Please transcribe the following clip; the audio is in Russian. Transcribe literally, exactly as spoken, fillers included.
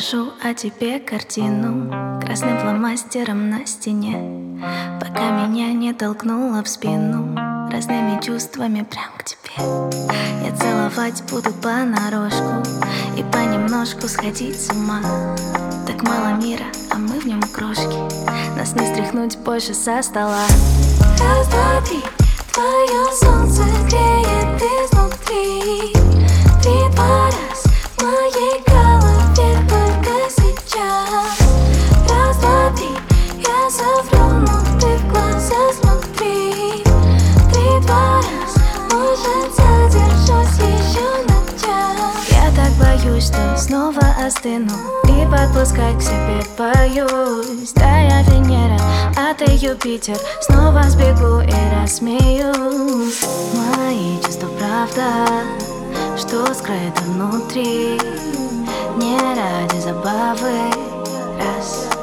Нарисую о тебе картину красным фломастером на стене, пока меня не толкнуло в спину разными чувствами прям к тебе. Я целовать буду понарошку и понемножку сходить с ума. Так мало мира, а мы в нем крошки, нас не стряхнуть больше со стола. Раз, два, три, твое солнце греет изнутри. Три, два, раз, в моей голове только сейчас. Раз, два, три, я совру, но ты в глаза смотри. Три, два, раз, может задержусь еще на час. Я так боюсь, что снова остыну и подпускать к себе боюсь. Да, я Венера, а ты Юпитер, снова сбегу и рассмеюсь. Мои чувства правда, что скрыто внутри, не ради забавы. Раз.